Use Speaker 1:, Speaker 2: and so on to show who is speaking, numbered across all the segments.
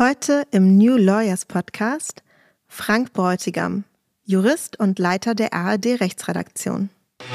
Speaker 1: Heute im New Lawyers Podcast Frank Bräutigam, Jurist und Leiter der ARD-Rechtsredaktion.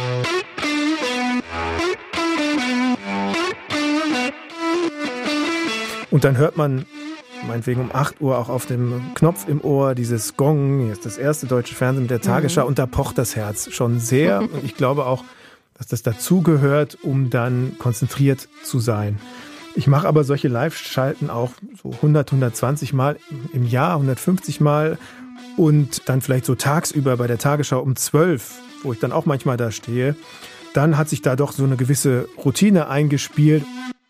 Speaker 2: Und dann hört man meinetwegen um 8 Uhr auch auf dem Knopf im Ohr dieses Gong, hier ist das erste deutsche Fernsehen mit der Tagesschau und da pocht das Herz schon sehr. Und ich glaube auch, dass das dazugehört, um dann konzentriert zu sein. Ich mache aber solche Live-Schalten auch so 100, 120 Mal im Jahr, 150 Mal und dann vielleicht so tagsüber bei der Tagesschau um 12, wo ich dann auch manchmal da stehe. Dann hat sich da doch so eine gewisse Routine eingespielt.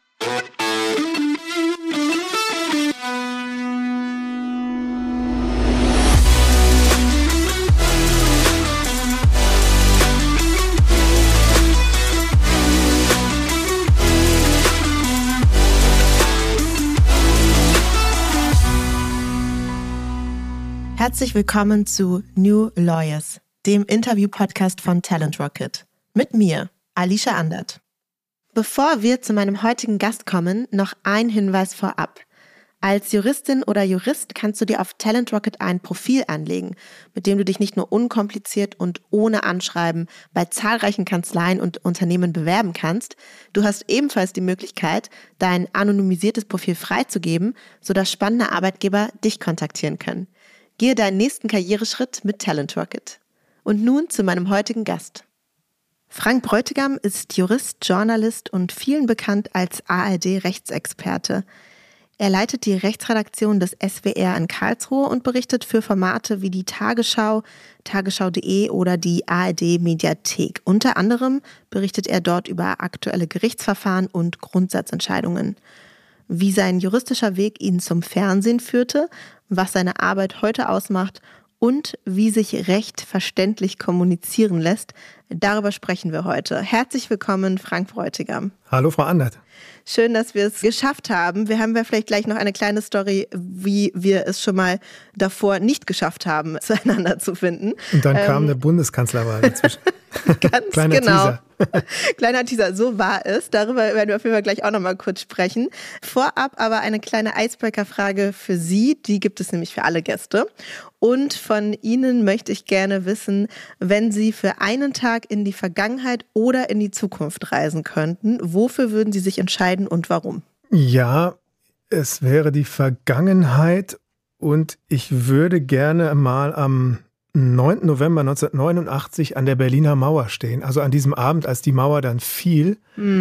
Speaker 1: Herzlich willkommen zu New Lawyers, dem Interview-Podcast von Talent Rocket. Mit mir, Alicia Andert. Bevor wir zu meinem heutigen Gast kommen, noch ein Hinweis vorab. Als Juristin oder Jurist kannst du dir auf Talent Rocket ein Profil anlegen, mit dem du dich nicht nur unkompliziert und ohne Anschreiben bei zahlreichen Kanzleien und Unternehmen bewerben kannst, du hast ebenfalls die Möglichkeit, dein anonymisiertes Profil freizugeben, sodass spannende Arbeitgeber dich kontaktieren können. Gehe deinen nächsten Karriereschritt mit Talent Rocket. Und nun zu meinem heutigen Gast. Frank Bräutigam ist Jurist, Journalist und vielen bekannt als ARD-Rechtsexperte. Er leitet die Rechtsredaktion des SWR in Karlsruhe und berichtet für Formate wie die Tagesschau, tagesschau.de oder die ARD-Mediathek. Unter anderem berichtet er dort über aktuelle Gerichtsverfahren und Grundsatzentscheidungen. Wie sein juristischer Weg ihn zum Fernsehen führte, was seine Arbeit heute ausmacht und wie sich Recht verständlich kommunizieren lässt, darüber sprechen wir heute. Herzlich willkommen, Frank Bräutigam.
Speaker 2: Hallo, Frau Andert.
Speaker 1: Schön, dass wir es geschafft haben. Wir haben ja vielleicht gleich noch eine kleine Story, wie wir es schon mal davor nicht geschafft haben, zueinander zu finden.
Speaker 2: Und dann kam eine Bundeskanzlerwahl dazwischen.
Speaker 1: Ganz
Speaker 2: Kleiner
Speaker 1: genau.
Speaker 2: Teaser.
Speaker 1: Kleiner Teaser, so war es. Darüber werden wir auf jeden Fall gleich auch noch mal kurz sprechen. Vorab aber eine kleine Icebreaker-Frage für Sie. Die gibt es nämlich für alle Gäste. Und von Ihnen möchte ich gerne wissen, wenn Sie für einen Tag in die Vergangenheit oder in die Zukunft reisen könnten, wofür würden Sie sich entscheiden und warum?
Speaker 2: Ja, es wäre die Vergangenheit und ich würde gerne mal am 9. November 1989 an der Berliner Mauer stehen. Also an diesem Abend, als die Mauer dann fiel.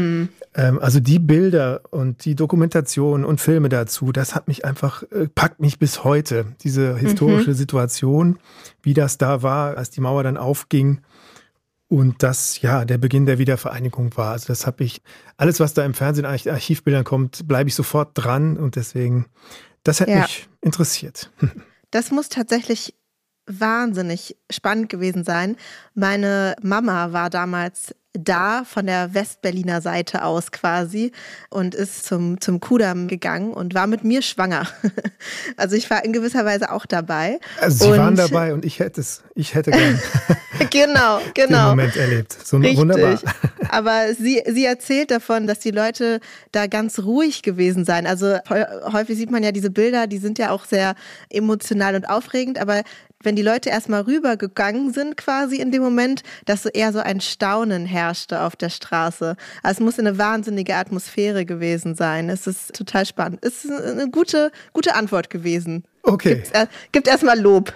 Speaker 2: Also die Bilder und die Dokumentation und Filme dazu, das hat mich einfach, packt mich bis heute. Diese historische Situation, wie das da war, als die Mauer dann aufging. Und das, ja, der Beginn der Wiedervereinigung war. Also das habe ich, alles was da im Fernsehen an Archivbildern kommt, bleibe ich sofort dran. Und deswegen, das hätte mich interessiert.
Speaker 1: Das muss tatsächlich wahnsinnig spannend gewesen sein. Meine Mama war damals da von der Westberliner Seite aus quasi und ist zum Kudamm gegangen und war mit mir schwanger. Also ich war in gewisser Weise auch dabei.
Speaker 2: Also Sie waren dabei und ich hätte gern
Speaker 1: genau.
Speaker 2: den Moment erlebt. So
Speaker 1: richtig.
Speaker 2: Wunderbar.
Speaker 1: Aber sie erzählt davon, dass die Leute da ganz ruhig gewesen seien. Also häufig sieht man ja diese Bilder, die sind ja auch sehr emotional und aufregend, aber wenn die Leute erstmal rübergegangen sind quasi in dem Moment, dass so eher so ein Staunen herrschte auf der Straße. Also es muss eine wahnsinnige Atmosphäre gewesen sein. Es ist total spannend. Es ist eine gute Antwort gewesen.
Speaker 2: Okay.
Speaker 1: Gibt erstmal Lob.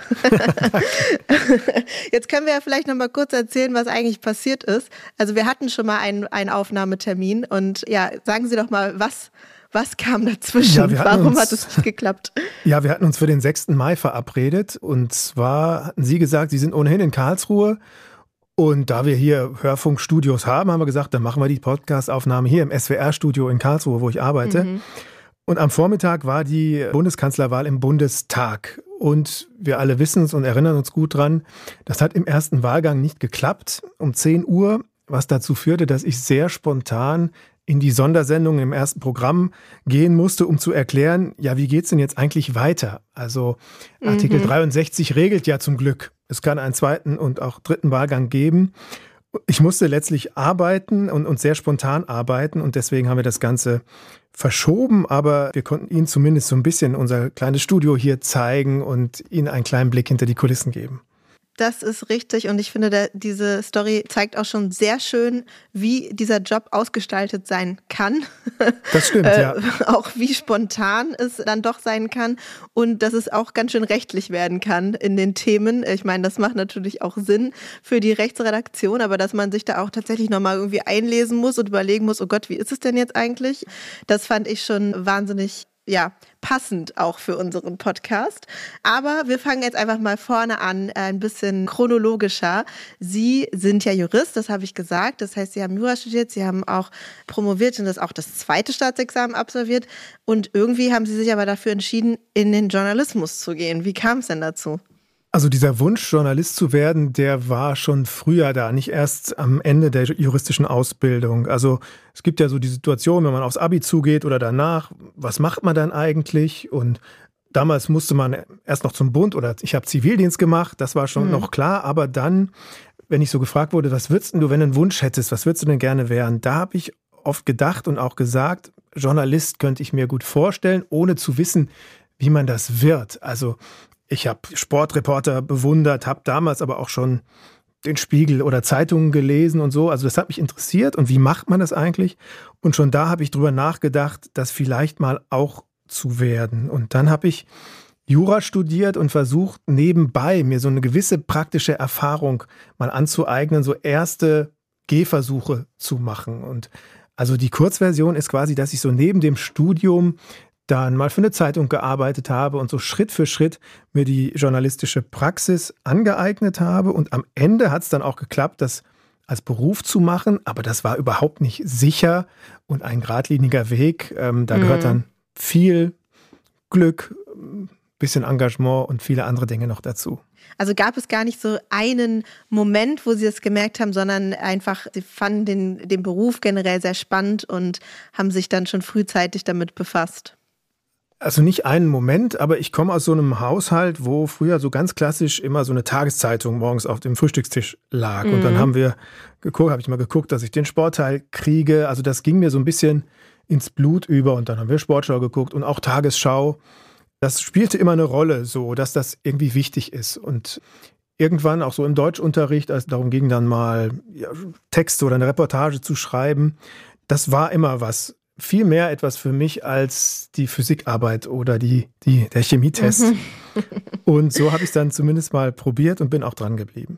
Speaker 1: Jetzt können wir ja vielleicht noch mal kurz erzählen, was eigentlich passiert ist. Also wir hatten schon mal einen Aufnahmetermin und ja, sagen Sie doch mal, was kam dazwischen?
Speaker 2: Ja,
Speaker 1: warum hat es nicht geklappt?
Speaker 2: Ja, wir hatten uns für den 6. Mai verabredet und zwar hatten Sie gesagt, Sie sind ohnehin in Karlsruhe und da wir hier Hörfunkstudios haben, haben wir gesagt, dann machen wir die Podcast-Aufnahme hier im SWR-Studio in Karlsruhe, wo ich arbeite. Und am Vormittag war die Bundeskanzlerwahl im Bundestag und wir alle wissen es und erinnern uns gut dran, das hat im ersten Wahlgang nicht geklappt um 10 Uhr, was dazu führte, dass ich sehr spontan in die Sondersendung im ersten Programm gehen musste, um zu erklären, ja, wie geht's denn jetzt eigentlich weiter? Also Artikel 63 regelt ja zum Glück, es kann einen zweiten und auch dritten Wahlgang geben. Ich musste letztlich arbeiten und sehr spontan arbeiten und deswegen haben wir das Ganze verschoben, aber wir konnten Ihnen zumindest so ein bisschen unser kleines Studio hier zeigen und Ihnen einen kleinen Blick hinter die Kulissen geben.
Speaker 1: Das ist richtig und ich finde, diese Story zeigt auch schon sehr schön, wie dieser Job ausgestaltet sein kann.
Speaker 2: Das stimmt, ja.
Speaker 1: Auch wie spontan es dann doch sein kann und dass es auch ganz schön rechtlich werden kann in den Themen. Ich meine, das macht natürlich auch Sinn für die Rechtsredaktion, aber dass man sich da auch tatsächlich nochmal irgendwie einlesen muss und überlegen muss, oh Gott, wie ist es denn jetzt eigentlich? Das fand ich schon wahnsinnig passend auch für unseren Podcast. Aber wir fangen jetzt einfach mal vorne an, ein bisschen chronologischer. Sie sind ja Jurist, das habe ich gesagt. Das heißt, Sie haben Jura studiert, Sie haben auch promoviert und das auch das zweite Staatsexamen absolviert. Und irgendwie haben Sie sich aber dafür entschieden, in den Journalismus zu gehen. Wie kam es denn dazu?
Speaker 2: Also dieser Wunsch, Journalist zu werden, der war schon früher da, nicht erst am Ende der juristischen Ausbildung. Also es gibt ja so die Situation, wenn man aufs Abi zugeht oder danach, was macht man dann eigentlich? Und damals musste man erst noch zum Bund oder ich habe Zivildienst gemacht, das war schon noch klar. Aber dann, wenn ich so gefragt wurde, was würdest du, wenn du einen Wunsch hättest, was würdest du denn gerne werden? Da habe ich oft gedacht und auch gesagt, Journalist könnte ich mir gut vorstellen, ohne zu wissen, wie man das wird. Also ich habe Sportreporter bewundert, habe damals aber auch schon den Spiegel oder Zeitungen gelesen und so. Also das hat mich interessiert. Und wie macht man das eigentlich? Und schon da habe ich drüber nachgedacht, das vielleicht mal auch zu werden. Und dann habe ich Jura studiert und versucht, nebenbei mir so eine gewisse praktische Erfahrung mal anzueignen, so erste Gehversuche zu machen. Und also die Kurzversion ist quasi, dass ich so neben dem Studium dann mal für eine Zeitung gearbeitet habe und so Schritt für Schritt mir die journalistische Praxis angeeignet habe. Und am Ende hat es dann auch geklappt, das als Beruf zu machen. Aber das war überhaupt nicht sicher und ein geradliniger Weg. Da gehört dann viel Glück, bisschen Engagement und viele andere Dinge noch dazu.
Speaker 1: Also gab es gar nicht so einen Moment, wo Sie das gemerkt haben, sondern einfach, Sie fanden den Beruf generell sehr spannend und haben sich dann schon frühzeitig damit befasst.
Speaker 2: Also nicht einen Moment, aber ich komme aus so einem Haushalt, wo früher so ganz klassisch immer so eine Tageszeitung morgens auf dem Frühstückstisch lag. Und dann habe ich mal geguckt, dass ich den Sportteil kriege. Also das ging mir so ein bisschen ins Blut über. Und dann haben wir Sportschau geguckt und auch Tagesschau. Das spielte immer eine Rolle, so dass das irgendwie wichtig ist. Und irgendwann auch so im Deutschunterricht, als es darum ging, dann mal Texte oder eine Reportage zu schreiben, das war immer was. Viel mehr etwas für mich als die Physikarbeit oder der Chemietest. Und so habe ich es dann zumindest mal probiert und bin auch dran geblieben.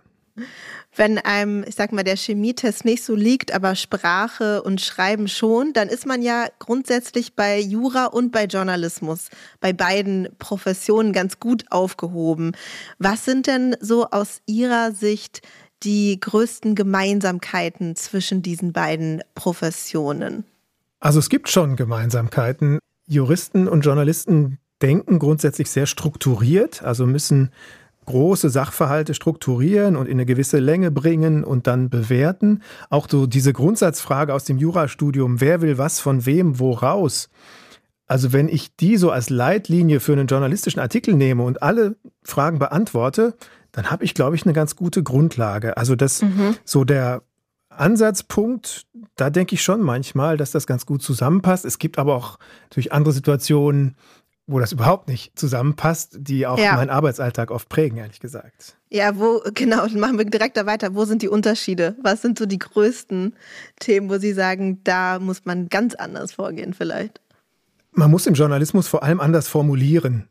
Speaker 1: Wenn einem, ich sag mal, der Chemietest nicht so liegt, aber Sprache und Schreiben schon, dann ist man ja grundsätzlich bei Jura und bei Journalismus, bei beiden Professionen ganz gut aufgehoben. Was sind denn so aus Ihrer Sicht die größten Gemeinsamkeiten zwischen diesen beiden Professionen?
Speaker 2: Also es gibt schon Gemeinsamkeiten. Juristen und Journalisten denken grundsätzlich sehr strukturiert, also müssen große Sachverhalte strukturieren und in eine gewisse Länge bringen und dann bewerten. Auch so diese Grundsatzfrage aus dem Jurastudium, wer will was von wem woraus? Also wenn ich die so als Leitlinie für einen journalistischen Artikel nehme und alle Fragen beantworte, dann habe ich, glaube ich, eine ganz gute Grundlage. Also das so der Ansatzpunkt, da denke ich schon manchmal, dass das ganz gut zusammenpasst. Es gibt aber auch natürlich andere Situationen, wo das überhaupt nicht zusammenpasst, die auch meinen Arbeitsalltag oft prägen, ehrlich gesagt.
Speaker 1: Ja, genau, machen wir direkt da weiter. Wo sind die Unterschiede? Was sind so die größten Themen, wo Sie sagen, da muss man ganz anders vorgehen vielleicht?
Speaker 2: Man muss im Journalismus vor allem anders formulieren.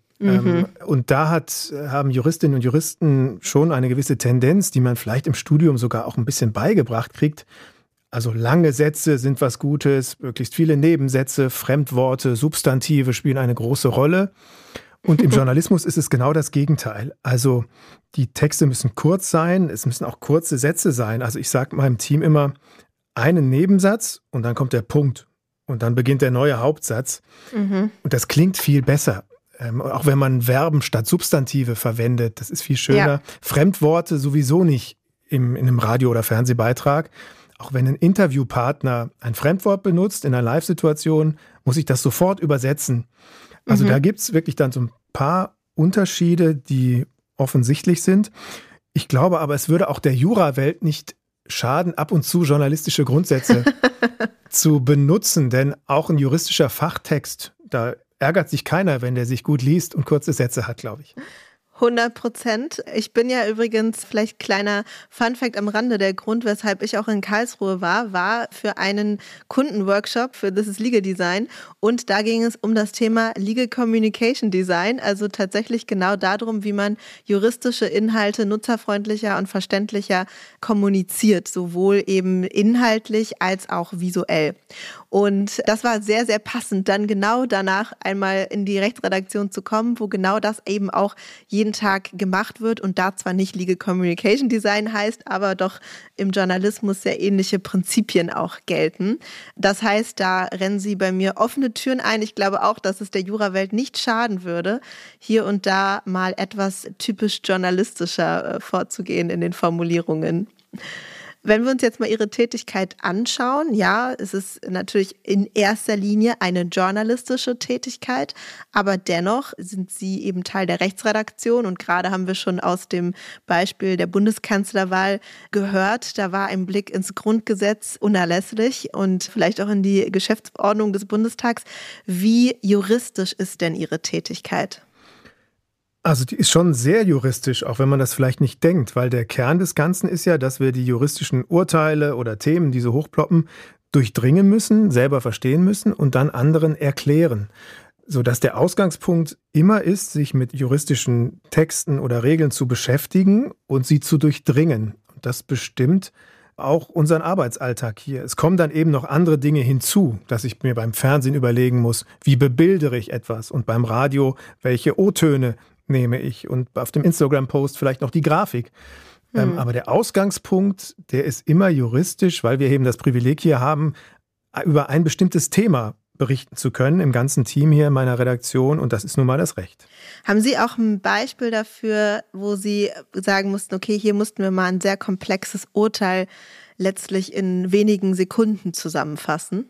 Speaker 2: Und da haben Juristinnen und Juristen schon eine gewisse Tendenz, die man vielleicht im Studium sogar auch ein bisschen beigebracht kriegt. Also lange Sätze sind was Gutes, möglichst viele Nebensätze, Fremdworte, Substantive spielen eine große Rolle. Und im Journalismus ist es genau das Gegenteil. Also die Texte müssen kurz sein, es müssen auch kurze Sätze sein. Also ich sage meinem Team immer einen Nebensatz und dann kommt der Punkt. Und dann beginnt der neue Hauptsatz. Und das klingt viel besser. Auch wenn man Verben statt Substantive verwendet, das ist viel schöner. Ja. Fremdworte sowieso nicht in einem Radio- oder Fernsehbeitrag. Auch wenn ein Interviewpartner ein Fremdwort benutzt in einer Live-Situation, muss ich das sofort übersetzen. Also da gibt es wirklich dann so ein paar Unterschiede, die offensichtlich sind. Ich glaube aber, es würde auch der Jura-Welt nicht schaden, ab und zu journalistische Grundsätze zu benutzen, denn auch ein juristischer Fachtext, da ärgert sich keiner, wenn der sich gut liest und kurze Sätze hat, glaube ich.
Speaker 1: 100%. Ich bin ja übrigens, vielleicht kleiner Funfact am Rande, der Grund, weshalb ich auch in Karlsruhe war für einen Kundenworkshop für This is Legal Design und da ging es um das Thema Legal Communication Design, also tatsächlich genau darum, wie man juristische Inhalte nutzerfreundlicher und verständlicher kommuniziert, sowohl eben inhaltlich als auch visuell. Und das war sehr, sehr passend, dann genau danach einmal in die Rechtsredaktion zu kommen, wo genau das eben auch jeden Tag gemacht wird und da zwar nicht Legal Communication Design heißt, aber doch im Journalismus sehr ähnliche Prinzipien auch gelten. Das heißt, da rennen Sie bei mir offene Türen ein. Ich glaube auch, dass es der Jurawelt nicht schaden würde, hier und da mal etwas typisch journalistischer vorzugehen in den Formulierungen. Wenn wir uns jetzt mal Ihre Tätigkeit anschauen, ja, es ist natürlich in erster Linie eine journalistische Tätigkeit, aber dennoch sind Sie eben Teil der Rechtsredaktion und gerade haben wir schon aus dem Beispiel der Bundeskanzlerwahl gehört, da war ein Blick ins Grundgesetz unerlässlich und vielleicht auch in die Geschäftsordnung des Bundestags. Wie juristisch ist denn Ihre Tätigkeit?
Speaker 2: Also die ist schon sehr juristisch, auch wenn man das vielleicht nicht denkt, weil der Kern des Ganzen ist ja, dass wir die juristischen Urteile oder Themen, die so hochploppen, durchdringen müssen, selber verstehen müssen und dann anderen erklären. Sodass der Ausgangspunkt immer ist, sich mit juristischen Texten oder Regeln zu beschäftigen und sie zu durchdringen. Und das bestimmt auch unseren Arbeitsalltag hier. Es kommen dann eben noch andere Dinge hinzu, dass ich mir beim Fernsehen überlegen muss, wie bebildere ich etwas und beim Radio, welche O-Töne nehme ich und auf dem Instagram-Post vielleicht noch die Grafik. Aber der Ausgangspunkt, der ist immer juristisch, weil wir eben das Privileg hier haben, über ein bestimmtes Thema berichten zu können, im ganzen Team hier in meiner Redaktion und das ist nun mal das Recht.
Speaker 1: Haben Sie auch ein Beispiel dafür, wo Sie sagen mussten, okay, hier mussten wir mal ein sehr komplexes Urteil letztlich in wenigen Sekunden zusammenfassen?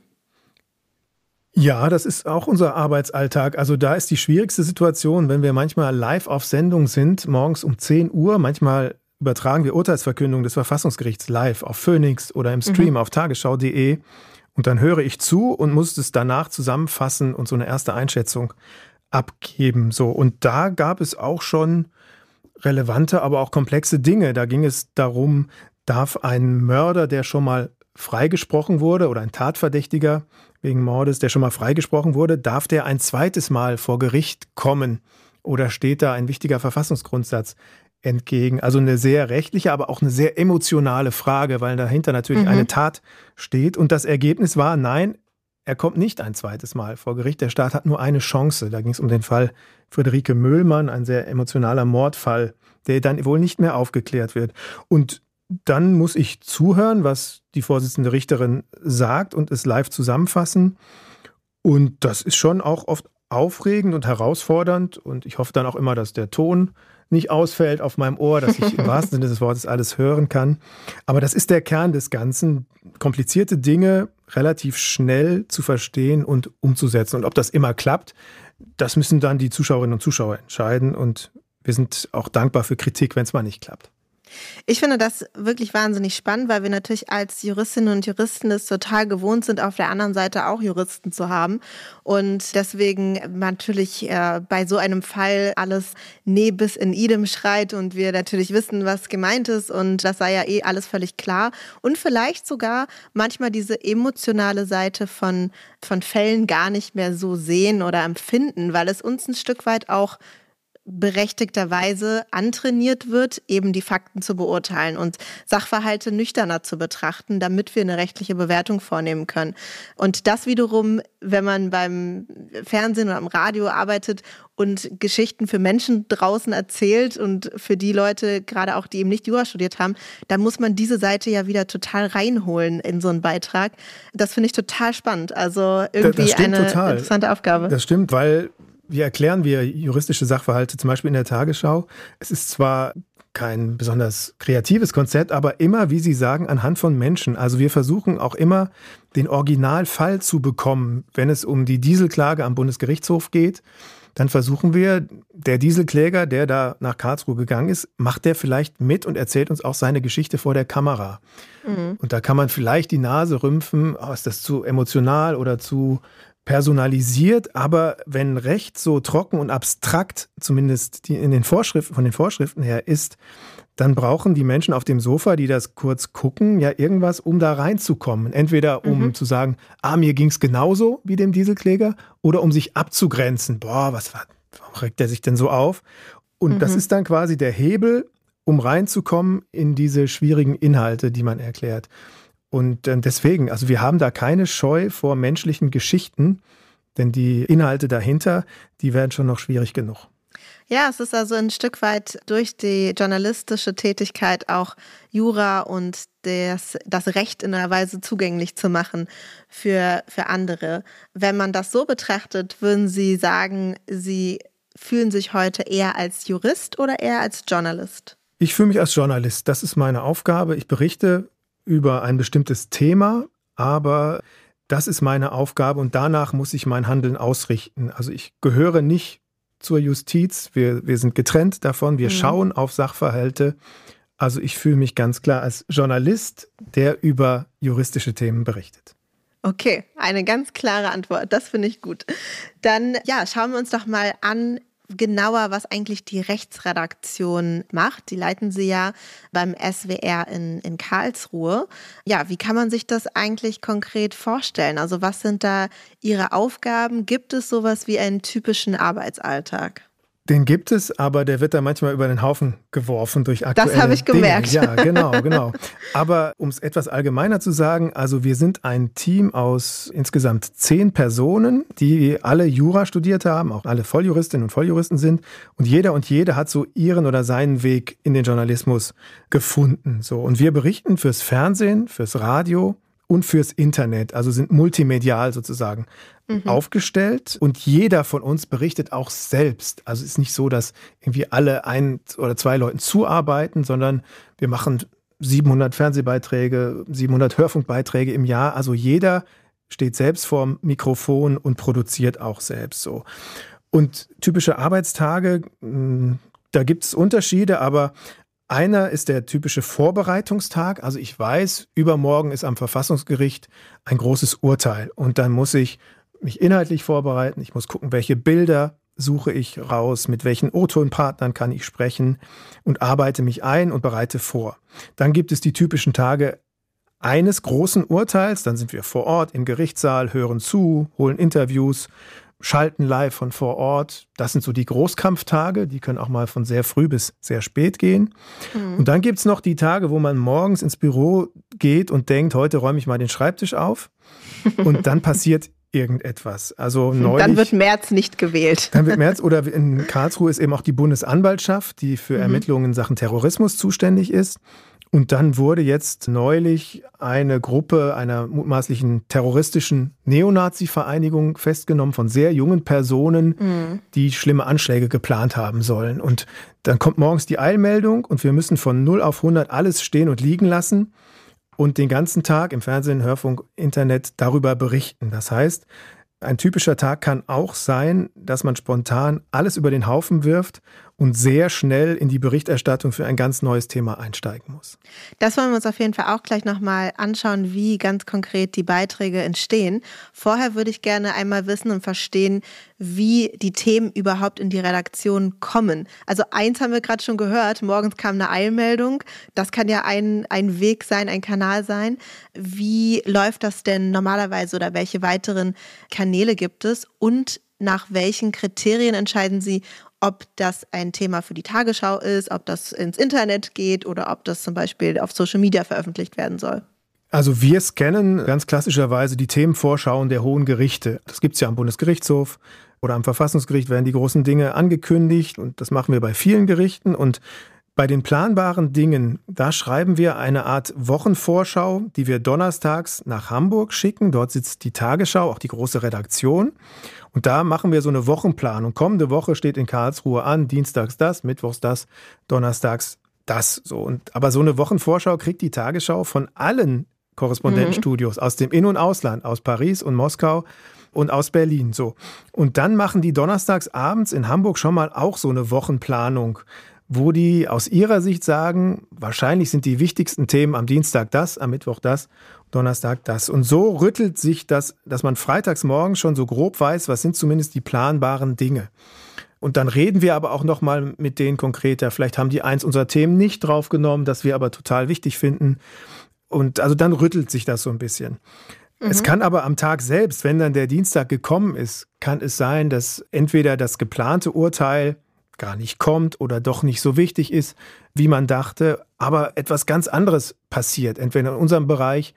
Speaker 2: Ja, das ist auch unser Arbeitsalltag. Also da ist die schwierigste Situation, wenn wir manchmal live auf Sendung sind, morgens um 10 Uhr. Manchmal übertragen wir Urteilsverkündungen des Verfassungsgerichts live auf Phoenix oder im Stream auf tagesschau.de. Und dann höre ich zu und muss es danach zusammenfassen und so eine erste Einschätzung abgeben. So. Und da gab es auch schon relevante, aber auch komplexe Dinge. Da ging es darum, darf ein Mörder, der schon mal freigesprochen wurde oder ein Tatverdächtiger wegen Mordes, der schon mal freigesprochen wurde, darf der ein zweites Mal vor Gericht kommen oder steht da ein wichtiger Verfassungsgrundsatz entgegen? Also eine sehr rechtliche, aber auch eine sehr emotionale Frage, weil dahinter natürlich eine Tat steht und das Ergebnis war, nein, er kommt nicht ein zweites Mal vor Gericht. Der Staat hat nur eine Chance. Da ging es um den Fall Friederike Möhlmann, ein sehr emotionaler Mordfall, der dann wohl nicht mehr aufgeklärt wird. Und dann muss ich zuhören, was die Vorsitzende Richterin sagt und es live zusammenfassen. Und das ist schon auch oft aufregend und herausfordernd. Und ich hoffe dann auch immer, dass der Ton nicht ausfällt auf meinem Ohr, dass ich im wahrsten Sinne des Wortes alles hören kann. Aber das ist der Kern des Ganzen, komplizierte Dinge relativ schnell zu verstehen und umzusetzen. Und ob das immer klappt, das müssen dann die Zuschauerinnen und Zuschauer entscheiden. Und wir sind auch dankbar für Kritik, wenn es mal nicht klappt.
Speaker 1: Ich finde das wirklich wahnsinnig spannend, weil wir natürlich als Juristinnen und Juristen es total gewohnt sind, auf der anderen Seite auch Juristen zu haben. Und deswegen natürlich bei so einem Fall alles nebis in idem schreit und wir natürlich wissen, was gemeint ist und das sei ja eh alles völlig klar. Und vielleicht sogar manchmal diese emotionale Seite von Fällen gar nicht mehr so sehen oder empfinden, weil es uns ein Stück weit auch berechtigterweise antrainiert wird, eben die Fakten zu beurteilen und Sachverhalte nüchterner zu betrachten, damit wir eine rechtliche Bewertung vornehmen können. Und das wiederum, wenn man beim Fernsehen oder am Radio arbeitet und Geschichten für Menschen draußen erzählt und für die Leute, gerade auch die eben nicht Jura studiert haben, dann muss man diese Seite ja wieder total reinholen in so einen Beitrag. Das finde ich total spannend. Also irgendwie eine interessante Aufgabe.
Speaker 2: Das stimmt, weil wie erklären wir juristische Sachverhalte, zum Beispiel in der Tagesschau? Es ist zwar kein besonders kreatives Konzept, aber immer, wie Sie sagen, anhand von Menschen. Also wir versuchen auch immer, den Originalfall zu bekommen. Wenn es um die Dieselklage am Bundesgerichtshof geht, dann versuchen wir, der Dieselkläger, der da nach Karlsruhe gegangen ist, macht der vielleicht mit und erzählt uns auch seine Geschichte vor der Kamera. Mhm. Und da kann man vielleicht die Nase rümpfen, ist das zu emotional oder zu personalisiert, aber wenn Recht so trocken und abstrakt, zumindest von den Vorschriften her ist, dann brauchen die Menschen auf dem Sofa, die das kurz gucken, ja irgendwas, um da reinzukommen. Entweder um zu sagen, mir ging's genauso wie dem Dieselkläger, oder um sich abzugrenzen. Warum regt der sich denn so auf? Und das ist dann quasi der Hebel, um reinzukommen in diese schwierigen Inhalte, die man erklärt. Und deswegen, also wir haben da keine Scheu vor menschlichen Geschichten, denn die Inhalte dahinter, die werden schon noch schwierig genug.
Speaker 1: Ja, es ist also ein Stück weit durch die journalistische Tätigkeit auch Jura und das Recht in einer Weise zugänglich zu machen für andere. Wenn man das so betrachtet, würden Sie sagen, Sie fühlen sich heute eher als Jurist oder eher als Journalist?
Speaker 2: Ich fühle mich als Journalist. Das ist meine Aufgabe. Ich berichte über ein bestimmtes Thema, aber das ist meine Aufgabe und danach muss ich mein Handeln ausrichten. Also ich gehöre nicht zur Justiz, wir sind getrennt davon, wir schauen auf Sachverhalte. Also ich fühle mich ganz klar als Journalist, der über juristische Themen berichtet.
Speaker 1: Okay, eine ganz klare Antwort, das finde ich gut. Dann schauen wir uns doch mal an, genauer, was eigentlich die Rechtsredaktion macht. Die leiten Sie ja beim SWR in Karlsruhe. Ja, wie kann man sich das eigentlich konkret vorstellen? Also was sind da Ihre Aufgaben? Gibt es sowas wie einen typischen Arbeitsalltag?
Speaker 2: Den gibt es, aber der wird da manchmal über den Haufen geworfen durch aktuelle
Speaker 1: Das habe ich gemerkt.
Speaker 2: Dinge. Ja, genau. Aber um es etwas allgemeiner zu sagen, also wir sind ein Team aus insgesamt 10 Personen, die alle Jura studiert haben, auch alle Volljuristinnen und Volljuristen sind. Und jeder und jede hat so ihren oder seinen Weg in den Journalismus gefunden. So. Und wir berichten fürs Fernsehen, fürs Radio und fürs Internet, also sind multimedial sozusagen aufgestellt. Und jeder von uns berichtet auch selbst. Also es ist nicht so, dass irgendwie alle 1 oder 2 Leuten zuarbeiten, sondern wir machen 700 Fernsehbeiträge, 700 Hörfunkbeiträge im Jahr. Also jeder steht selbst vorm Mikrofon und produziert auch selbst so. Und typische Arbeitstage, da gibt es Unterschiede, aber einer ist der typische Vorbereitungstag. Also ich weiß, übermorgen ist am Verfassungsgericht ein großes Urteil. Und dann muss ich mich inhaltlich vorbereiten. Ich muss gucken, welche Bilder suche ich raus, mit welchen O-Ton-Partnern kann ich sprechen und arbeite mich ein und bereite vor. Dann gibt es die typischen Tage eines großen Urteils. Dann sind wir vor Ort im Gerichtssaal, hören zu, holen Interviews, schalten live von vor Ort. Das sind so die Großkampftage, die können auch mal von sehr früh bis sehr spät gehen. Und dann gibt's noch die Tage, wo man morgens ins Büro geht und denkt, heute räume ich mal den Schreibtisch auf und dann passiert irgendetwas. Also neulich,
Speaker 1: dann wird Merz nicht gewählt.
Speaker 2: Dann wird Merz, oder in Karlsruhe ist eben auch die Bundesanwaltschaft, die für Ermittlungen in Sachen Terrorismus zuständig ist. Und dann wurde jetzt neulich eine Gruppe einer mutmaßlichen terroristischen Neonazi-Vereinigung festgenommen von sehr jungen Personen, die schlimme Anschläge geplant haben sollen. Und dann kommt morgens die Eilmeldung und wir müssen von 0 auf 100 alles stehen und liegen lassen und den ganzen Tag im Fernsehen, Hörfunk, Internet darüber berichten. Das heißt, ein typischer Tag kann auch sein, dass man spontan alles über den Haufen wirft und sehr schnell in die Berichterstattung für ein ganz neues Thema einsteigen muss.
Speaker 1: Das wollen wir uns auf jeden Fall auch gleich nochmal anschauen, wie ganz konkret die Beiträge entstehen. Vorher würde ich gerne einmal wissen und verstehen, wie die Themen überhaupt in die Redaktion kommen. Also eins haben wir gerade schon gehört, morgens kam eine Eilmeldung. Das kann ja ein Weg sein, ein Kanal sein. Wie läuft das denn normalerweise oder welche weiteren Kanäle gibt es? Und nach welchen Kriterien entscheiden Sie, ob das ein Thema für die Tagesschau ist, ob das ins Internet geht oder ob das zum Beispiel auf Social Media veröffentlicht werden soll?
Speaker 2: Also wir scannen ganz klassischerweise die Themenvorschauen der hohen Gerichte. Das gibt es ja am Bundesgerichtshof oder am Verfassungsgericht, werden die großen Dinge angekündigt und das machen wir bei vielen Gerichten. Und bei den planbaren Dingen, da schreiben wir eine Art Wochenvorschau, die wir donnerstags nach Hamburg schicken. Dort sitzt die Tagesschau, auch die große Redaktion. Und da machen wir so eine Wochenplanung. Kommende Woche steht in Karlsruhe an, dienstags das, mittwochs das, donnerstags das. Aber so eine Wochenvorschau kriegt die Tagesschau von allen Korrespondentenstudios aus dem In- und Ausland, aus Paris und Moskau. und aus Berlin. So. Und dann machen die donnerstags abends in Hamburg schon mal auch so eine Wochenplanung, wo die aus ihrer Sicht sagen, wahrscheinlich sind die wichtigsten Themen am Dienstag das, am Mittwoch das, Donnerstag das. Und so rüttelt sich das, dass man freitags morgens schon so grob weiß, was sind zumindest die planbaren Dinge. Und dann reden wir aber auch noch mal mit denen konkreter. Vielleicht haben die eins unserer Themen nicht draufgenommen, das wir aber total wichtig finden. Und also dann rüttelt sich das so ein bisschen. Es kann aber am Tag selbst, wenn dann der Dienstag gekommen ist, kann es sein, dass entweder das geplante Urteil gar nicht kommt oder doch nicht so wichtig ist, wie man dachte, aber etwas ganz anderes passiert, entweder in unserem Bereich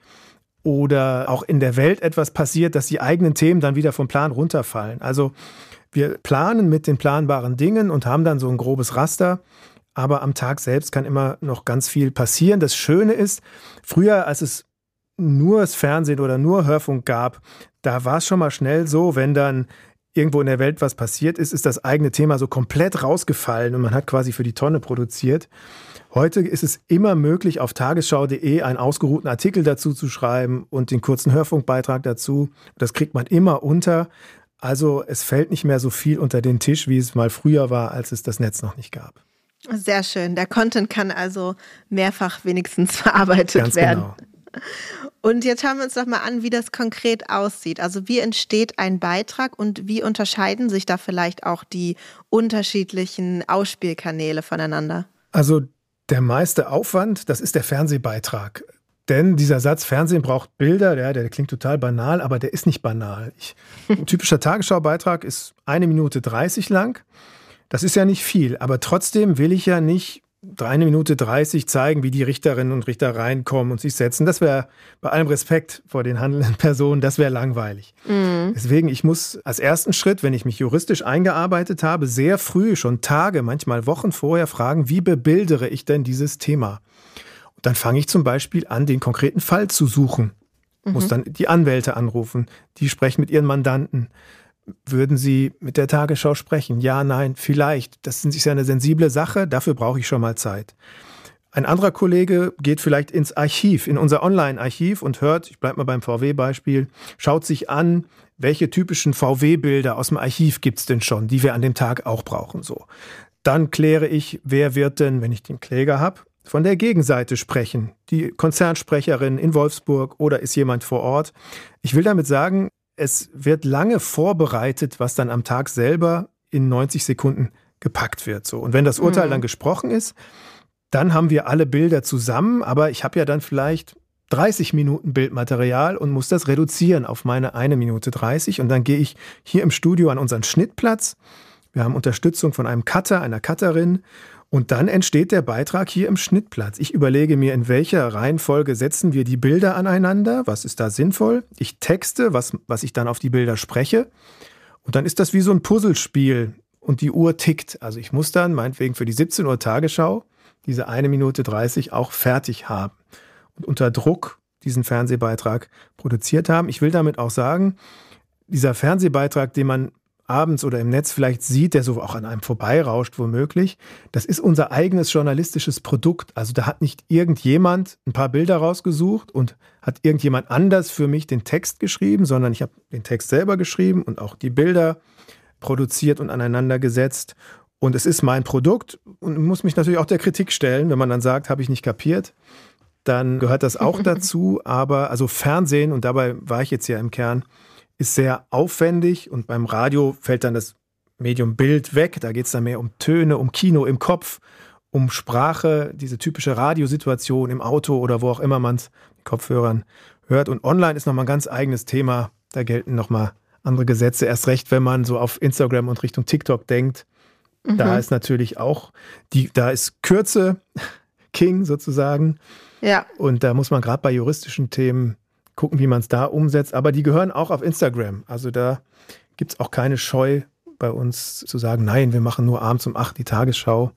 Speaker 2: oder auch in der Welt etwas passiert, dass die eigenen Themen dann wieder vom Plan runterfallen. Also wir planen mit den planbaren Dingen und haben dann so ein grobes Raster, aber am Tag selbst kann immer noch ganz viel passieren. Das Schöne ist, früher, als es nur das Fernsehen oder nur Hörfunk gab, da war es schon mal schnell so, wenn dann irgendwo in der Welt was passiert ist, ist das eigene Thema so komplett rausgefallen und man hat quasi für die Tonne produziert. Heute ist es immer möglich, auf tagesschau.de einen ausgeruhten Artikel dazu zu schreiben und den kurzen Hörfunkbeitrag dazu. Das kriegt man immer unter. Also es fällt nicht mehr so viel unter den Tisch, wie es mal früher war, als es das Netz noch nicht gab.
Speaker 1: Sehr schön. Der Content kann also mehrfach wenigstens verarbeitet werden. Ganz genau. Und jetzt schauen wir uns doch mal an, wie das konkret aussieht. Also wie entsteht ein Beitrag und wie unterscheiden sich da vielleicht auch die unterschiedlichen Ausspielkanäle voneinander? Also
Speaker 2: der meiste Aufwand, das ist der Fernsehbeitrag. Denn dieser Satz, Fernsehen braucht Bilder, der klingt total banal, aber der ist nicht banal. Ein typischer Tagesschaubeitrag ist 1 Minute 30 lang. Das ist ja nicht viel, aber trotzdem will ich ja nicht 1 Minute 30 zeigen, wie die Richterinnen und Richter reinkommen und sich setzen. Das wäre, bei allem Respekt vor den handelnden Personen, das wäre langweilig. Deswegen, ich muss als ersten Schritt, wenn ich mich juristisch eingearbeitet habe, sehr früh, schon Tage, manchmal Wochen vorher fragen, wie bebildere ich denn dieses Thema? Und dann fange ich zum Beispiel an, den konkreten Fall zu suchen. Muss dann die Anwälte anrufen, die sprechen mit ihren Mandanten. Würden Sie mit der Tagesschau sprechen? Ja, nein, vielleicht. Das ist ja eine sensible Sache, dafür brauche ich schon mal Zeit. Ein anderer Kollege geht vielleicht ins Archiv, in unser Online-Archiv und hört, ich bleibe mal beim VW-Beispiel, schaut sich an, welche typischen VW-Bilder aus dem Archiv gibt es denn schon, die wir an dem Tag auch brauchen. So. Dann kläre ich, wer wird denn, wenn ich den Kläger habe, von der Gegenseite sprechen. Die Konzernsprecherin in Wolfsburg oder ist jemand vor Ort. Ich will damit sagen, es wird lange vorbereitet, was dann am Tag selber in 90 Sekunden gepackt wird. So. Und wenn das Urteil dann gesprochen ist, dann haben wir alle Bilder zusammen, aber ich habe ja dann vielleicht 30 Minuten Bildmaterial und muss das reduzieren auf meine 1 Minute 30. Und dann gehe ich hier im Studio an unseren Schnittplatz. Wir haben Unterstützung von einem Cutter, einer Cutterin. Und dann entsteht der Beitrag hier im Schnittplatz. Ich überlege mir, in welcher Reihenfolge setzen wir die Bilder aneinander, was ist da sinnvoll. Ich texte, was ich dann auf die Bilder spreche. Und dann ist das wie so ein Puzzlespiel und die Uhr tickt. Also ich muss dann meinetwegen für die 17 Uhr Tagesschau diese 1 Minute 30 auch fertig haben. Und unter Druck diesen Fernsehbeitrag produziert haben. Ich will damit auch sagen, dieser Fernsehbeitrag, den man abends oder im Netz vielleicht sieht, der so auch an einem vorbeirauscht womöglich, das ist unser eigenes journalistisches Produkt. Also da hat nicht irgendjemand ein paar Bilder rausgesucht und hat irgendjemand anders für mich den Text geschrieben, sondern ich habe den Text selber geschrieben und auch die Bilder produziert und aneinander gesetzt. Und es ist mein Produkt und muss mich natürlich auch der Kritik stellen, wenn man dann sagt, habe ich nicht kapiert, dann gehört das auch dazu. Aber also Fernsehen, und dabei war ich jetzt ja im Kern, ist sehr aufwendig und beim Radio fällt dann das Medium Bild weg. Da geht es dann mehr um Töne, um Kino im Kopf, um Sprache, diese typische Radiosituation im Auto oder wo auch immer man es mit Kopfhörern hört. Und online ist nochmal ein ganz eigenes Thema. Da gelten nochmal andere Gesetze. Erst recht, wenn man so auf Instagram und Richtung TikTok denkt. Da ist natürlich auch, da ist Kürze King sozusagen. Ja. Und da muss man gerade bei juristischen Themen gucken, wie man es da umsetzt. Aber die gehören auch auf Instagram. Also da gibt es auch keine Scheu bei uns zu sagen, nein, wir machen nur abends um 8 die Tagesschau.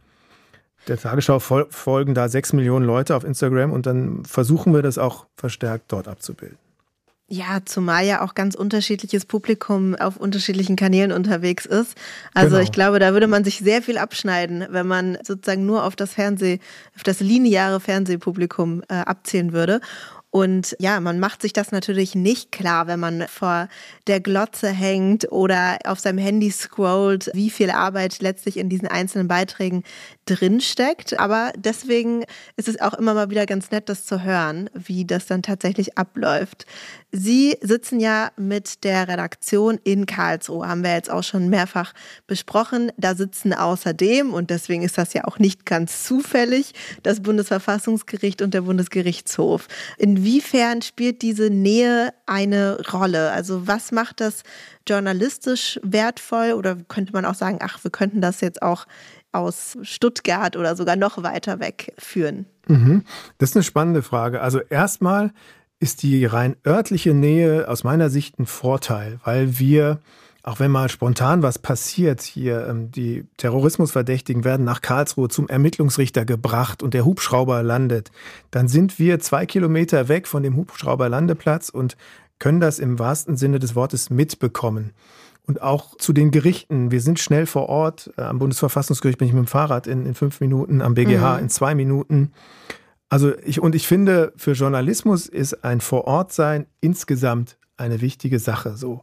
Speaker 2: Der Tagesschau folgen da 6 Millionen Leute auf Instagram und dann versuchen wir das auch verstärkt dort abzubilden.
Speaker 1: Ja, zumal ja auch ganz unterschiedliches Publikum auf unterschiedlichen Kanälen unterwegs ist. Also genau. Ich glaube, da würde man sich sehr viel abschneiden, wenn man sozusagen nur auf das lineare Fernsehpublikum abzielen würde. Und ja, man macht sich das natürlich nicht klar, wenn man vor der Glotze hängt oder auf seinem Handy scrollt, wie viel Arbeit letztlich in diesen einzelnen Beiträgen drinsteckt. Aber deswegen ist es auch immer mal wieder ganz nett, das zu hören, wie das dann tatsächlich abläuft. Sie sitzen ja mit der Redaktion in Karlsruhe, haben wir jetzt auch schon mehrfach besprochen. Da sitzen außerdem, und deswegen ist das ja auch nicht ganz zufällig, das Bundesverfassungsgericht und der Bundesgerichtshof. Inwiefern spielt diese Nähe eine Rolle? Also was macht das journalistisch wertvoll? Oder könnte man auch sagen, ach, wir könnten das jetzt auch aus Stuttgart oder sogar noch weiter weg führen?
Speaker 2: Das ist eine spannende Frage. Also erstmal ist die rein örtliche Nähe aus meiner Sicht ein Vorteil, weil wir, auch wenn mal spontan was passiert, hier die Terrorismusverdächtigen werden nach Karlsruhe zum Ermittlungsrichter gebracht und der Hubschrauber landet, dann sind wir 2 Kilometer weg von dem Hubschrauberlandeplatz und können das im wahrsten Sinne des Wortes mitbekommen. Und auch zu den Gerichten. Wir sind schnell vor Ort. Am Bundesverfassungsgericht bin ich mit dem Fahrrad in 5 Minuten, am BGH in 2 Minuten. Also ich finde, für Journalismus ist ein Vorortsein insgesamt eine wichtige Sache. So.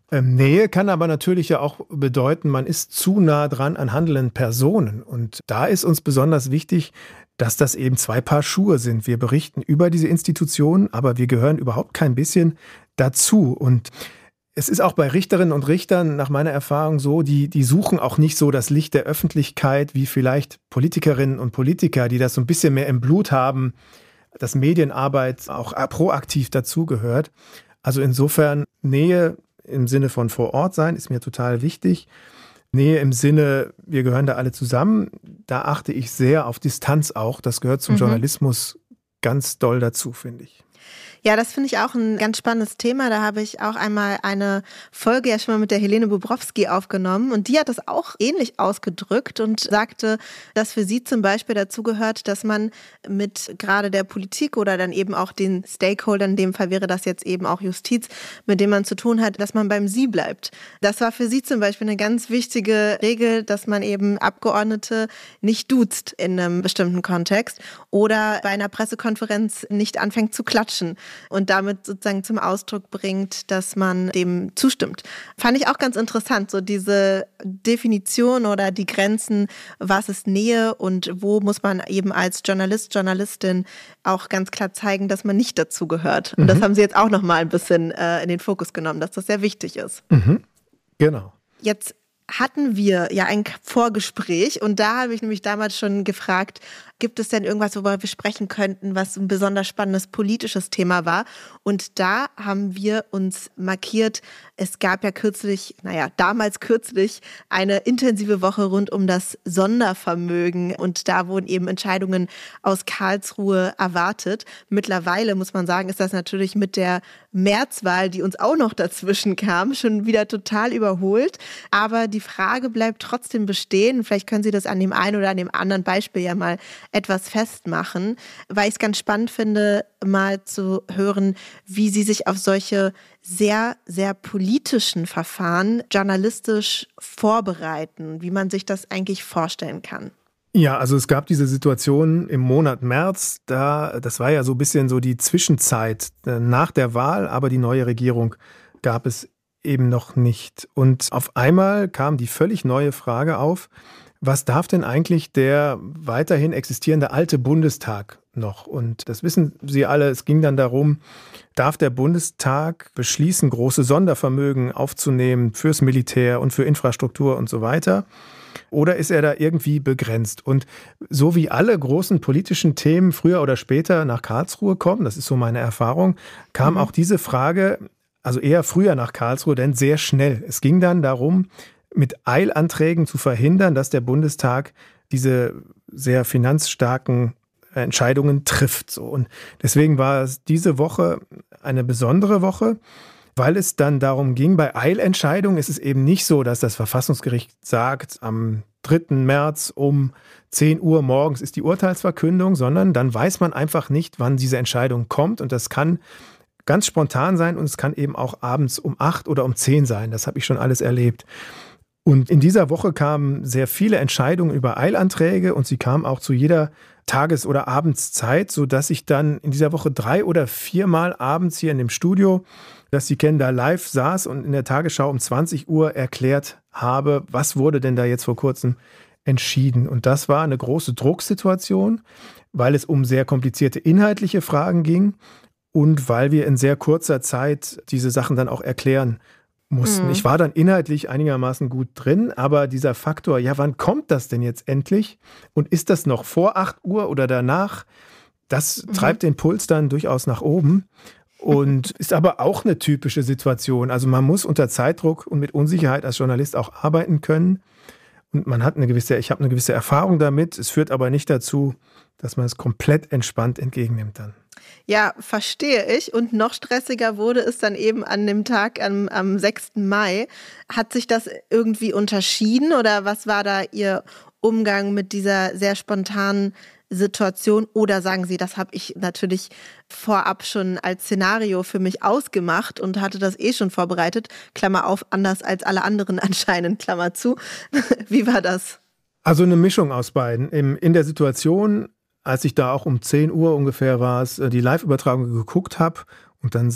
Speaker 2: Nähe kann aber natürlich ja auch bedeuten, man ist zu nah dran an handelnden Personen. Und da ist uns besonders wichtig, dass das eben 2 Paar Schuhe sind. Wir berichten über diese Institutionen, aber wir gehören überhaupt kein bisschen dazu. Und es ist auch bei Richterinnen und Richtern nach meiner Erfahrung so, die suchen auch nicht so das Licht der Öffentlichkeit wie vielleicht Politikerinnen und Politiker, die das so ein bisschen mehr im Blut haben, dass Medienarbeit auch proaktiv dazugehört. Also insofern Nähe im Sinne von vor Ort sein ist mir total wichtig. Nähe im Sinne, wir gehören da alle zusammen, da achte ich sehr auf Distanz auch. Das gehört zum Journalismus ganz doll dazu, finde ich.
Speaker 1: Ja, das finde ich auch ein ganz spannendes Thema. Da habe ich auch einmal eine Folge ja schon mal mit der Helene Bobrowski aufgenommen und die hat das auch ähnlich ausgedrückt und sagte, dass für sie zum Beispiel dazu gehört, dass man mit gerade der Politik oder dann eben auch den Stakeholdern, in dem Fall wäre das jetzt eben auch Justiz, mit dem man zu tun hat, dass man beim Sie bleibt. Das war für sie zum Beispiel eine ganz wichtige Regel, dass man eben Abgeordnete nicht duzt in einem bestimmten Kontext oder bei einer Pressekonferenz nicht anfängt zu klatschen und damit sozusagen zum Ausdruck bringt, dass man dem zustimmt. Fand ich auch ganz interessant, so diese Definition oder die Grenzen, was ist Nähe und wo muss man eben als Journalist, Journalistin auch ganz klar zeigen, dass man nicht dazu gehört. Und das haben Sie jetzt auch noch mal ein bisschen in den Fokus genommen, dass das sehr wichtig ist.
Speaker 2: Genau.
Speaker 1: Jetzt hatten wir ja ein Vorgespräch und da habe ich nämlich damals schon gefragt, gibt es denn irgendwas, worüber wir sprechen könnten, was ein besonders spannendes politisches Thema war? Und da haben wir uns markiert, es gab ja damals kürzlich eine intensive Woche rund um das Sondervermögen und da wurden eben Entscheidungen aus Karlsruhe erwartet. Mittlerweile, muss man sagen, ist das natürlich mit der Märzwahl, die uns auch noch dazwischen kam, schon wieder total überholt. Aber die Frage bleibt trotzdem bestehen. Vielleicht können Sie das an dem einen oder an dem anderen Beispiel ja mal etwas festmachen, weil ich es ganz spannend finde, mal zu hören, wie Sie sich auf solche sehr, sehr politischen Verfahren journalistisch vorbereiten, wie man sich das eigentlich vorstellen kann.
Speaker 2: Ja, also es gab diese Situation im Monat März, das war ja so ein bisschen so die Zwischenzeit nach der Wahl, aber die neue Regierung gab es eben noch nicht. Und auf einmal kam die völlig neue Frage auf, was darf denn eigentlich der weiterhin existierende alte Bundestag noch? Und das wissen Sie alle, es ging dann darum, darf der Bundestag beschließen, große Sondervermögen aufzunehmen fürs Militär und für Infrastruktur und so weiter? Oder ist er da irgendwie begrenzt? Und so wie alle großen politischen Themen früher oder später nach Karlsruhe kommen, das ist so meine Erfahrung, kam auch diese Frage, also eher früher nach Karlsruhe, denn sehr schnell. Es ging dann darum, mit Eilanträgen zu verhindern, dass der Bundestag diese sehr finanzstarken Entscheidungen trifft. So. Und deswegen war es diese Woche eine besondere Woche, weil es dann darum ging, bei Eilentscheidungen ist es eben nicht so, dass das Verfassungsgericht sagt, am 3. März um 10 Uhr morgens ist die Urteilsverkündung, sondern dann weiß man einfach nicht, wann diese Entscheidung kommt. Und das kann ganz spontan sein und es kann eben auch abends um 8 oder um 10 sein. Das habe ich schon alles erlebt. Und in dieser Woche kamen sehr viele Entscheidungen über Eilanträge und sie kamen auch zu jeder Tages- oder Abendszeit, sodass ich dann in dieser Woche 3 oder 4 Mal abends hier in dem Studio, das Sie kennen, da live saß und in der Tagesschau um 20 Uhr erklärt habe, was wurde denn da jetzt vor kurzem entschieden. Und das war eine große Drucksituation, weil es um sehr komplizierte inhaltliche Fragen ging und weil wir in sehr kurzer Zeit diese Sachen dann auch erklären mussten. Ich war dann inhaltlich einigermaßen gut drin, aber dieser Faktor, ja, wann kommt das denn jetzt endlich? Und ist das noch vor 8 Uhr oder danach? Das treibt den Puls dann durchaus nach oben und ist aber auch eine typische Situation. Also man muss unter Zeitdruck und mit Unsicherheit als Journalist auch arbeiten können. Und man hat ich habe eine gewisse Erfahrung damit. Es führt aber nicht dazu, dass man es komplett entspannt entgegennimmt dann.
Speaker 1: Ja, verstehe ich. Und noch stressiger wurde es dann eben an dem Tag am 6. Mai. Hat sich das irgendwie unterschieden oder was war da Ihr Umgang mit dieser sehr spontanen Situation? Oder sagen Sie, das habe ich natürlich vorab schon als Szenario für mich ausgemacht und hatte das schon vorbereitet, Klammer auf, anders als alle anderen anscheinend, Klammer zu. Wie war das?
Speaker 2: Also eine Mischung aus beiden. In der Situation, als ich da auch um 10 Uhr ungefähr war es, die Live-Übertragung geguckt habe und dann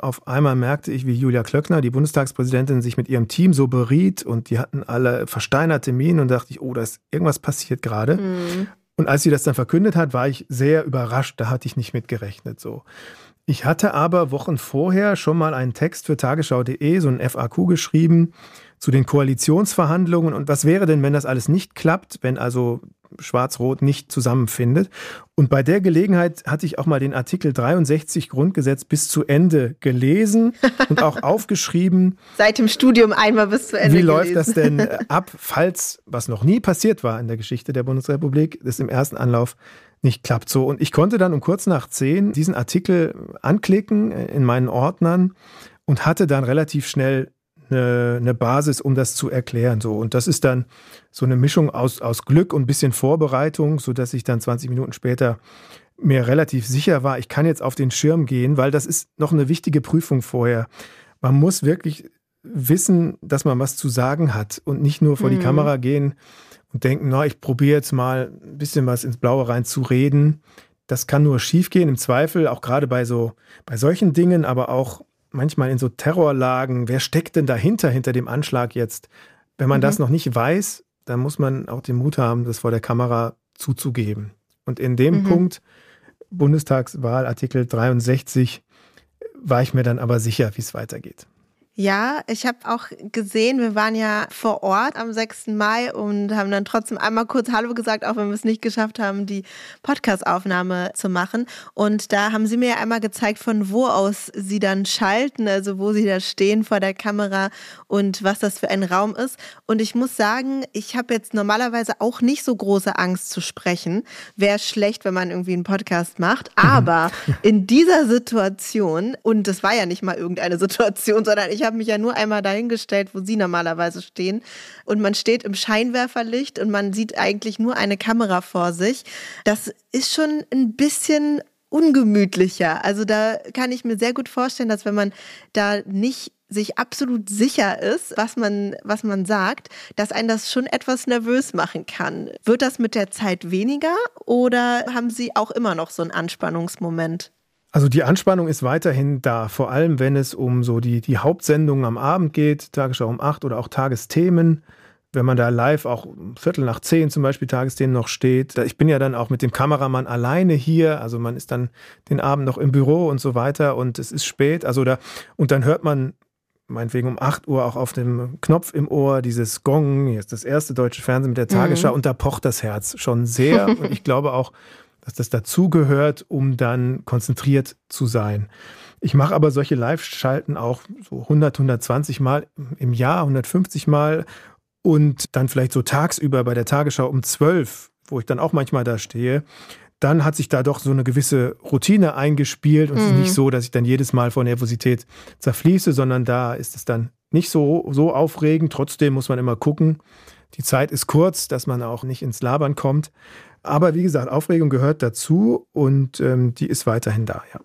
Speaker 2: merkte ich, wie Julia Klöckner, die Bundestagspräsidentin, sich mit ihrem Team so beriet und die hatten alle versteinerte Mienen und dachte ich, oh, da ist irgendwas passiert gerade. Und als sie das dann verkündet hat, war ich sehr überrascht, da hatte ich nicht mit gerechnet so. Ich hatte aber Wochen vorher schon mal einen Text für tagesschau.de, so ein FAQ geschrieben zu den Koalitionsverhandlungen und was wäre denn, wenn das alles nicht klappt, wenn also Schwarz-Rot nicht zusammenfindet. Und bei der Gelegenheit hatte ich auch mal den Artikel 63 Grundgesetz bis zu Ende gelesen und auch aufgeschrieben.
Speaker 1: Seit dem Studium einmal bis zu Ende
Speaker 2: gelesen. Wie
Speaker 1: gelesen.
Speaker 2: läuft das denn ab, falls, was noch nie passiert war in der Geschichte der Bundesrepublik, das im ersten Anlauf nicht klappt so. Und ich konnte dann um kurz nach 10 diesen Artikel anklicken in meinen Ordnern und hatte dann relativ schnell eine Basis, um das zu erklären. So. Und das ist dann so eine Mischung aus Glück und ein bisschen Vorbereitung, sodass ich dann 20 Minuten später mir relativ sicher war, ich kann jetzt auf den Schirm gehen, weil das ist noch eine wichtige Prüfung vorher. Man muss wirklich wissen, dass man was zu sagen hat und nicht nur vor die Kamera gehen und denken, ich probiere jetzt mal ein bisschen was ins Blaue rein zu reden. Das kann nur schief gehen, im Zweifel, auch gerade bei solchen Dingen, aber auch manchmal in so Terrorlagen. Wer steckt denn dahinter, hinter dem Anschlag jetzt? Wenn man das noch nicht weiß, dann muss man auch den Mut haben, das vor der Kamera zuzugeben. Und in dem Punkt, Bundestagswahl, Artikel 63, war ich mir dann aber sicher, wie es weitergeht.
Speaker 1: Ja, ich habe auch gesehen, wir waren ja vor Ort am 6. Mai und haben dann trotzdem einmal kurz Hallo gesagt, auch wenn wir es nicht geschafft haben, die Podcast-Aufnahme zu machen. Und da haben Sie mir ja einmal gezeigt, von wo aus Sie dann schalten, also wo Sie da stehen vor der Kamera und was das für ein Raum ist. Und ich muss sagen, ich habe jetzt normalerweise auch nicht so große Angst zu sprechen. Wäre schlecht, wenn man irgendwie einen Podcast macht. Aber in dieser Situation, und das war ja nicht mal irgendeine Situation, sondern ich habe mich ja nur einmal dahingestellt, wo Sie normalerweise stehen. Und man steht im Scheinwerferlicht und man sieht eigentlich nur eine Kamera vor sich. Das ist schon ein bisschen ungemütlicher. Also da kann ich mir sehr gut vorstellen, dass wenn man da nicht sich absolut sicher ist, was man sagt, dass einen das schon etwas nervös machen kann. Wird das mit der Zeit weniger oder haben Sie auch immer noch so einen Anspannungsmoment?
Speaker 2: Also die Anspannung ist weiterhin da, vor allem wenn es um so die Hauptsendungen am Abend geht, Tagesschau um 8 oder auch Tagesthemen. Wenn man da live auch 9:15 zum Beispiel Tagesthemen noch steht. Ich bin ja dann auch mit dem Kameramann alleine hier, also man ist dann den Abend noch im Büro und so weiter und es ist spät. Und dann hört man meinetwegen um 8 Uhr auch auf dem Knopf im Ohr dieses Gong, hier ist das erste deutsche Fernsehen mit der Tagesschau und da pocht das Herz schon sehr und ich glaube auch, dass das dazugehört, um dann konzentriert zu sein. Ich mache aber solche Live-Schalten auch so 100, 120 Mal im Jahr, 150 Mal und dann vielleicht so tagsüber bei der Tagesschau um 12, wo ich dann auch manchmal da stehe. Dann hat sich da doch so eine gewisse Routine eingespielt und es ist nicht so, dass ich dann jedes Mal vor Nervosität zerfließe, sondern da ist es dann nicht so aufregend. Trotzdem muss man immer gucken, die Zeit ist kurz, dass man auch nicht ins Labern kommt. Aber wie gesagt, Aufregung gehört dazu und die ist weiterhin da, ja.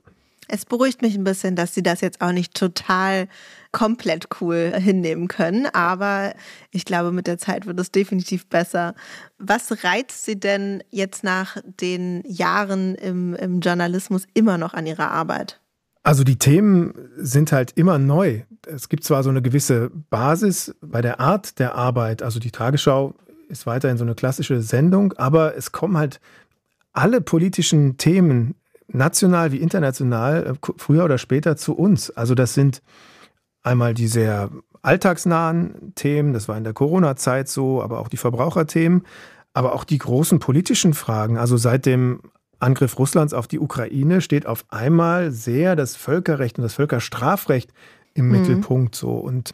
Speaker 1: Es beruhigt mich ein bisschen, dass Sie das jetzt auch nicht total komplett cool hinnehmen können, aber ich glaube, mit der Zeit wird es definitiv besser. Was reizt Sie denn jetzt nach den Jahren im Journalismus immer noch an Ihrer Arbeit?
Speaker 2: Also die Themen sind halt immer neu. Es gibt zwar so eine gewisse Basis bei der Art der Arbeit, also die Tagesschau ist weiterhin so eine klassische Sendung, aber es kommen halt alle politischen Themen, national wie international, früher oder später zu uns. Also das sind einmal die sehr alltagsnahen Themen, das war in der Corona-Zeit so, aber auch die Verbraucherthemen, aber auch die großen politischen Fragen. Also seit dem Angriff Russlands auf die Ukraine steht auf einmal sehr das Völkerrecht und das Völkerstrafrecht im Mittelpunkt so. Und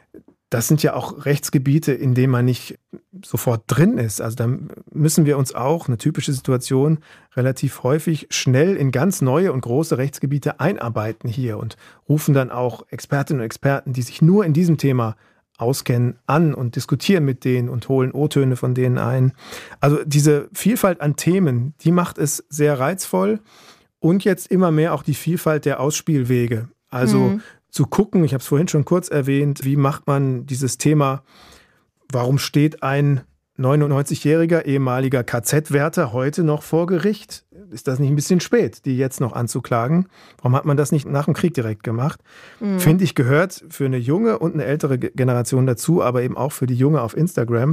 Speaker 2: das sind ja auch Rechtsgebiete, in denen man nicht sofort drin ist. Also da müssen wir uns auch, eine typische Situation, relativ häufig schnell in ganz neue und große Rechtsgebiete einarbeiten hier und rufen dann auch Expertinnen und Experten, die sich nur in diesem Thema auskennen, an und diskutieren mit denen und holen O-Töne von denen ein. Also diese Vielfalt an Themen, die macht es sehr reizvoll und jetzt immer mehr auch die Vielfalt der Ausspielwege. Also zu gucken, ich habe es vorhin schon kurz erwähnt, wie macht man dieses Thema, warum steht ein 99-jähriger ehemaliger KZ-Wärter heute noch vor Gericht? Ist das nicht ein bisschen spät, die jetzt noch anzuklagen? Warum hat man das nicht nach dem Krieg direkt gemacht? Finde ich, gehört für eine junge und eine ältere Generation dazu, aber eben auch für die Junge auf Instagram.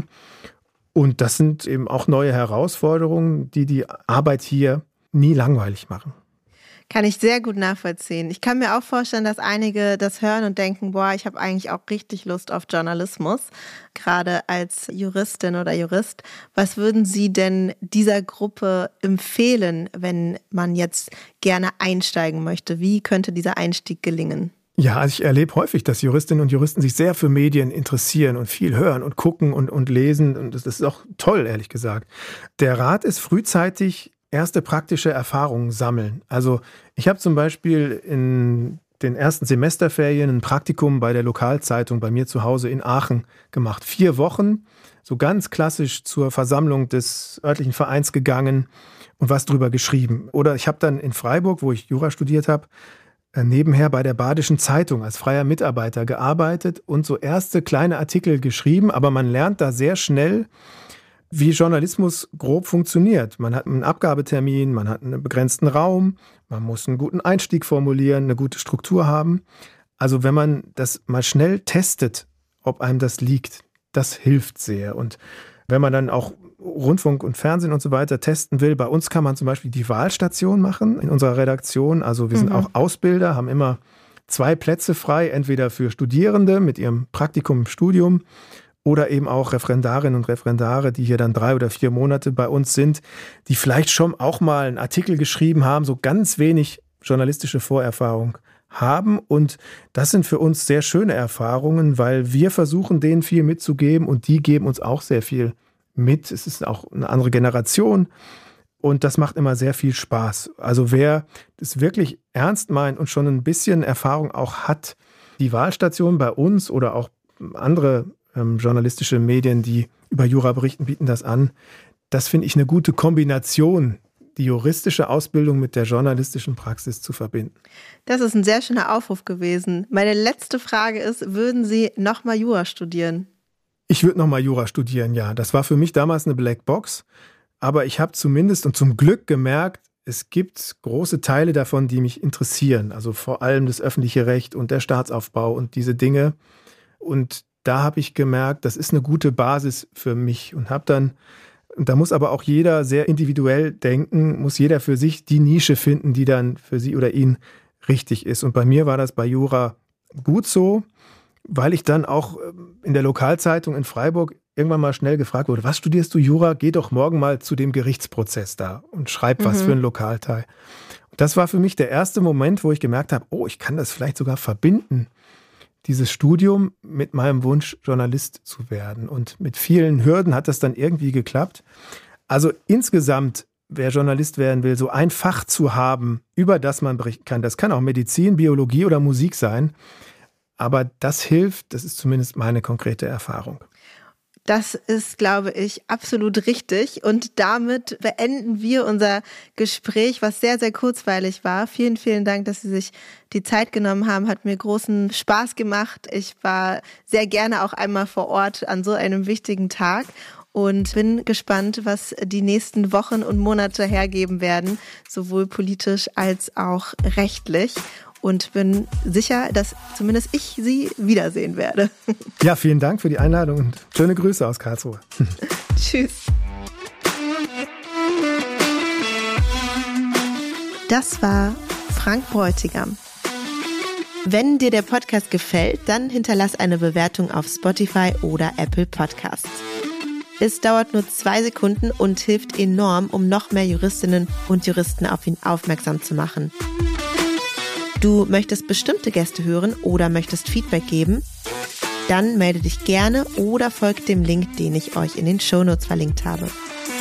Speaker 2: Und das sind eben auch neue Herausforderungen, die die Arbeit hier nie langweilig machen.
Speaker 1: Kann ich sehr gut nachvollziehen. Ich kann mir auch vorstellen, dass einige das hören und denken, boah, ich habe eigentlich auch richtig Lust auf Journalismus, gerade als Juristin oder Jurist. Was würden Sie denn dieser Gruppe empfehlen, wenn man jetzt gerne einsteigen möchte? Wie könnte dieser Einstieg gelingen?
Speaker 2: Ja, also ich erlebe häufig, dass Juristinnen und Juristen sich sehr für Medien interessieren und viel hören und gucken und lesen. Und das ist auch toll, ehrlich gesagt. Der Rat ist frühzeitig erste praktische Erfahrungen sammeln. Also ich habe zum Beispiel in den ersten Semesterferien ein Praktikum bei der Lokalzeitung bei mir zu Hause in Aachen gemacht. 4 Wochen, so ganz klassisch zur Versammlung des örtlichen Vereins gegangen und was drüber geschrieben. Oder ich habe dann in Freiburg, wo ich Jura studiert habe, nebenher bei der Badischen Zeitung als freier Mitarbeiter gearbeitet und so erste kleine Artikel geschrieben. Aber man lernt da sehr schnell, wie Journalismus grob funktioniert. Man hat einen Abgabetermin, man hat einen begrenzten Raum, man muss einen guten Einstieg formulieren, eine gute Struktur haben. Also wenn man das mal schnell testet, ob einem das liegt, das hilft sehr. Und wenn man dann auch Rundfunk und Fernsehen und so weiter testen will, bei uns kann man zum Beispiel die Wahlstation machen in unserer Redaktion. Also wir sind auch Ausbilder, haben immer 2 Plätze frei, entweder für Studierende mit ihrem Praktikum im Studium oder eben auch Referendarinnen und Referendare, die hier dann 3 oder 4 Monate bei uns sind, die vielleicht schon auch mal einen Artikel geschrieben haben, so ganz wenig journalistische Vorerfahrung haben. Und das sind für uns sehr schöne Erfahrungen, weil wir versuchen, denen viel mitzugeben und die geben uns auch sehr viel mit. Es ist auch eine andere Generation und das macht immer sehr viel Spaß. Also wer das wirklich ernst meint und schon ein bisschen Erfahrung auch hat, die Wahlstation bei uns oder auch andere journalistische Medien, die über Jura berichten, bieten das an. Das finde ich eine gute Kombination, die juristische Ausbildung mit der journalistischen Praxis zu verbinden.
Speaker 1: Das ist ein sehr schöner Aufruf gewesen. Meine letzte Frage ist, würden Sie nochmal Jura studieren?
Speaker 2: Ich würde nochmal Jura studieren, ja. Das war für mich damals eine Blackbox. Aber ich habe zumindest und zum Glück gemerkt, es gibt große Teile davon, die mich interessieren. Also vor allem das öffentliche Recht und der Staatsaufbau und diese Dinge. Und da habe ich gemerkt, das ist eine gute Basis für mich und habe dann, und da muss aber auch jeder sehr individuell denken, muss jeder für sich die Nische finden, die dann für sie oder ihn richtig ist. Und bei mir war das bei Jura gut so, weil ich dann auch in der Lokalzeitung in Freiburg irgendwann mal schnell gefragt wurde, was studierst du Jura? Geh doch morgen mal zu dem Gerichtsprozess da und schreib was für einen Lokalteil. Und das war für mich der erste Moment, wo ich gemerkt habe, oh, ich kann das vielleicht sogar verbinden, dieses Studium mit meinem Wunsch, Journalist zu werden. Und mit vielen Hürden hat das dann irgendwie geklappt. Also insgesamt, wer Journalist werden will, so ein Fach zu haben, über das man berichten kann, das kann auch Medizin, Biologie oder Musik sein. Aber das hilft, das ist zumindest meine konkrete Erfahrung.
Speaker 1: Das ist, glaube ich, absolut richtig. Und damit beenden wir unser Gespräch, was sehr, sehr kurzweilig war. Vielen, vielen Dank, dass Sie sich die Zeit genommen haben. Hat mir großen Spaß gemacht. Ich war sehr gerne auch einmal vor Ort an so einem wichtigen Tag und bin gespannt, was die nächsten Wochen und Monate hergeben werden, sowohl politisch als auch rechtlich. Und bin sicher, dass zumindest ich Sie wiedersehen werde.
Speaker 2: Ja, vielen Dank für die Einladung und schöne Grüße aus Karlsruhe.
Speaker 1: Tschüss. Das war Frank Bräutigam. Wenn dir der Podcast gefällt, dann hinterlass eine Bewertung auf Spotify oder Apple Podcasts. Es dauert nur 2 Sekunden und hilft enorm, um noch mehr Juristinnen und Juristen auf ihn aufmerksam zu machen. Du möchtest bestimmte Gäste hören oder möchtest Feedback geben? Dann melde dich gerne oder folg dem Link, den ich euch in den Shownotes verlinkt habe.